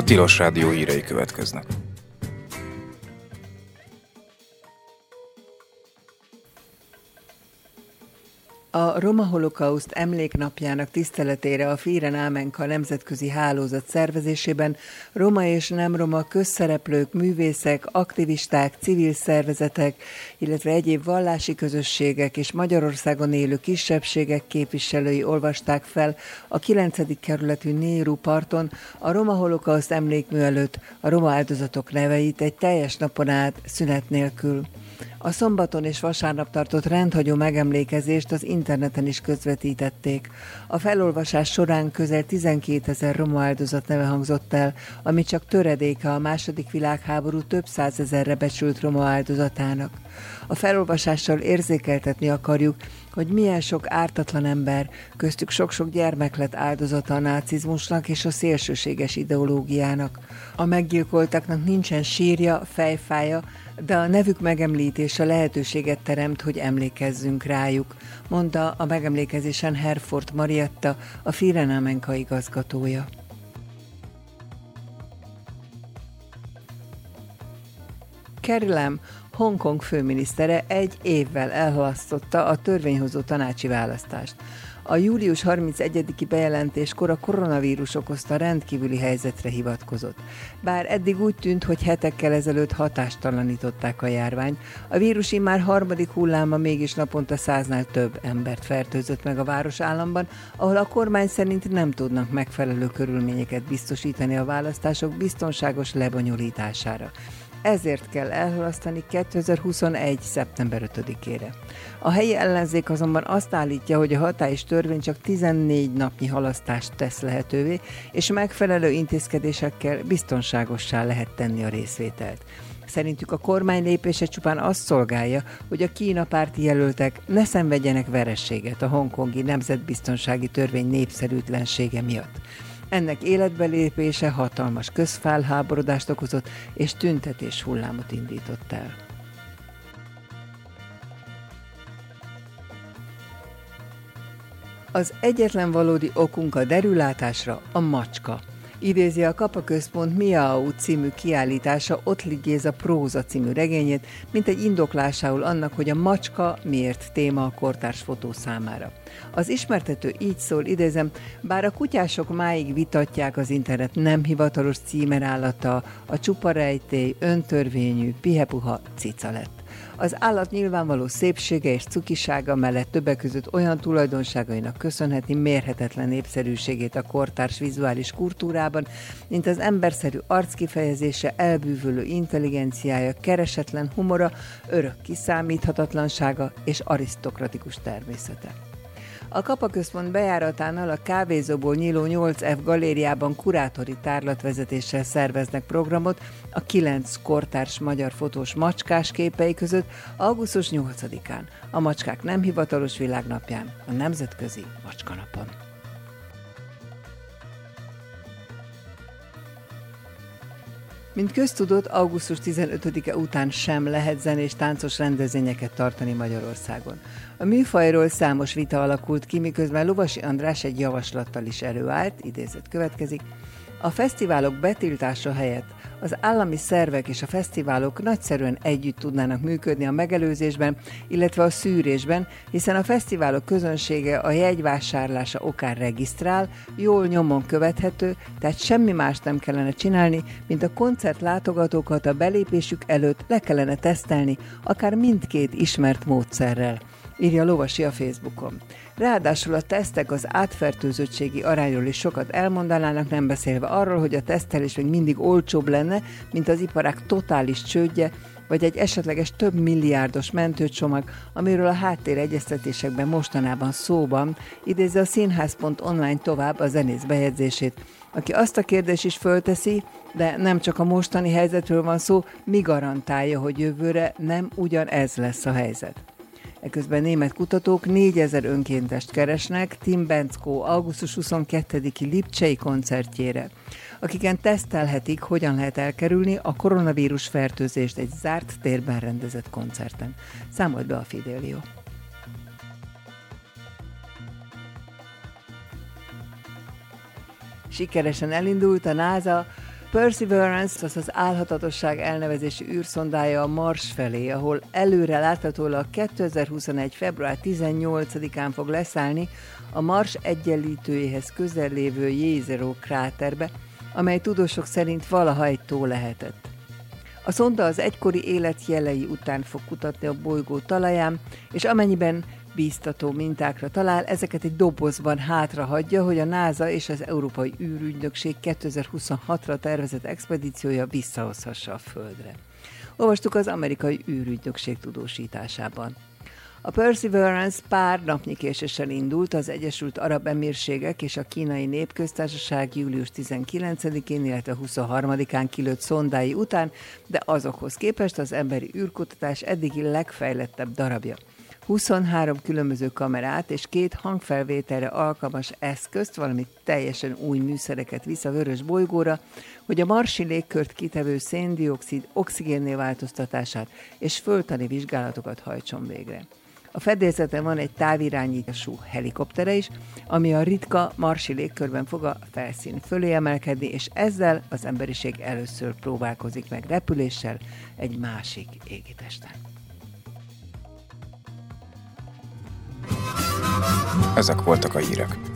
Tilos Rádió hírei következnek. A Roma Holokauszt emléknapjának tiszteletére a Firen Ámenka nemzetközi hálózat szervezésében roma és nem roma közszereplők, művészek, aktivisták, civil szervezetek, illetve egyéb vallási közösségek és Magyarországon élő kisebbségek képviselői olvasták fel a 9. kerületű Néru parton a Roma Holokauszt emlékmű előtt a roma áldozatok neveit egy teljes napon át szünet nélkül. A szombaton és vasárnap tartott rendhagyó megemlékezést az interneten is közvetítették. A felolvasás során közel 12 000 roma áldozat neve hangzott el, ami csak töredéke a II. Világháború több százezerre becsült roma áldozatának. A felolvasással érzékeltetni akarjuk, hogy milyen sok ártatlan ember, köztük sok-sok gyermek lett áldozata a nácizmusnak és a szélsőséges ideológiának. A meggyilkoltaknak nincsen sírja, fejfája, de a nevük megemlítése lehetőséget teremt, hogy emlékezzünk rájuk, mondta a megemlékezésen Herford Marietta, a Firen Ámenka igazgatója. Carrie Lam, Hongkong főminisztere egy évvel elhalasztotta a törvényhozó tanácsi választást. A július 31-i bejelentéskor a koronavírus okozta rendkívüli helyzetre hivatkozott. Bár eddig úgy tűnt, hogy hetekkel ezelőtt hatástalanították a járványt, a vírus immár harmadik hulláma mégis naponta 100-nál több embert fertőzött meg a városállamban, ahol a kormány szerint nem tudnak megfelelő körülményeket biztosítani a választások biztonságos lebonyolítására. Ezért kell elhalasztani 2021. szeptember 5-ére. A helyi ellenzék azonban azt állítja, hogy a hatályos törvény csak 14 napnyi halasztást tesz lehetővé, és megfelelő intézkedésekkel biztonságossá lehet tenni a részvételt. Szerintük a kormány lépése csupán azt szolgálja, hogy a Kína párti jelöltek ne szenvedjenek vereséget a hongkongi nemzetbiztonsági törvény népszerűtlensége miatt. Ennek életbelépése hatalmas közfelháborodást okozott és tüntetés hullámot indított el. Az egyetlen valódi okunk a derülátásra a macska. Idézi a Kapa Központ Miau című kiállítása Ottli Géza próza című regényét, mint egy indoklásául annak, hogy a macska miért téma a kortárs fotó számára. Az ismertető így szól, idézem, bár a kutyások máig vitatják az internet nem hivatalos címerállata, a csupa rejtély, öntörvényű, pihepuha cica lett. Az állat nyilvánvaló szépsége és cukisága mellett többek között olyan tulajdonságainak köszönheti mérhetetlen népszerűségét a kortárs vizuális kultúrában, mint az emberszerű arckifejezése, elbűvölő intelligenciája, keresetlen humora, örök kiszámíthatatlansága és arisztokratikus természete. A Kapa Központ bejáratánál a kávézóból nyíló 8F galériában kurátori tárlatvezetéssel szerveznek programot a 9 kortárs magyar fotós macskás képei között augusztus 8-án, a Macskák nem hivatalos világnapján, a Nemzetközi Macskanapon. Mint köztudott, augusztus 15-e után sem lehet zenés táncos rendezvényeket tartani Magyarországon. A műfajról számos vita alakult ki, miközben Lovasi András egy javaslattal is előállt, idézet következik. A fesztiválok betiltása helyett az állami szervek és a fesztiválok nagyszerűen együtt tudnának működni a megelőzésben, illetve a szűrésben, hiszen a fesztiválok közönsége a jegyvásárlása okán regisztrál, jól nyomon követhető, tehát semmi más nem kellene csinálni, mint a koncertlátogatókat a belépésük előtt le kellene tesztelni, akár mindkét ismert módszerrel, írja Lovasi a Facebookon. Ráadásul a tesztek az átfertőzöttségi arányról is sokat elmondanának, nem beszélve arról, hogy a tesztelés még mindig olcsóbb lenne, mint az iparág totális csődje, vagy egy esetleges több milliárdos mentőcsomag, amiről a háttéregyeztetésekben mostanában szóban, idézi a színház.online tovább a zenész bejegyzését, aki azt a kérdést is fölteszi, de nem csak a mostani helyzetről van szó, mi garantálja, hogy jövőre nem ugyanez lesz a helyzet. Eközben német kutatók 4000 önkéntest keresnek Tim Benczko augusztus 22-i lipcsei koncertjére, akiken tesztelhetik, hogyan lehet elkerülni a koronavírus fertőzést egy zárt térben rendezett koncerten. Számolt be a Fidelio. Sikeresen elindult a NASA Perseverance az álhatatosság elnevezési űrszondája a Mars felé, ahol előre láthatólag 2021. február 18-án fog leszállni a Mars egyenlítőjéhez közel lévő Jezero kráterbe, amely tudósok szerint valaha egy tó lehetett. A szonda az egykori élet jelei után fog kutatni a bolygó talaján, és amennyiben bíztató mintákra talál, ezeket egy dobozban hátrahagyja, hogy a NASA és az Európai űrügynökség 2026-ra tervezett expedíciója visszahozhassa a Földre. Olvastuk az Amerikai űrügynökség tudósításában. A Perseverance pár napnyi késéssel indult az Egyesült Arab Emírségek és a Kínai Népköztársaság július 19-én, illetve 23-án kilőtt szondái után, de azokhoz képest az emberi űrkutatás eddigi legfejlettebb darabja. 23 különböző kamerát és 2 hangfelvételre alkalmas eszközt, valamint teljesen új műszereket visz a vörös bolygóra, hogy a marsi légkört kitevő szén-dioxid oxigénné változtatását és földtani vizsgálatokat hajtson végre. A fedélzeten van egy távirányítású helikoptere is, ami a ritka marsi légkörben fog a felszín fölé emelkedni, és ezzel az emberiség először próbálkozik meg repüléssel egy másik égitesten. Ezek voltak a hírek.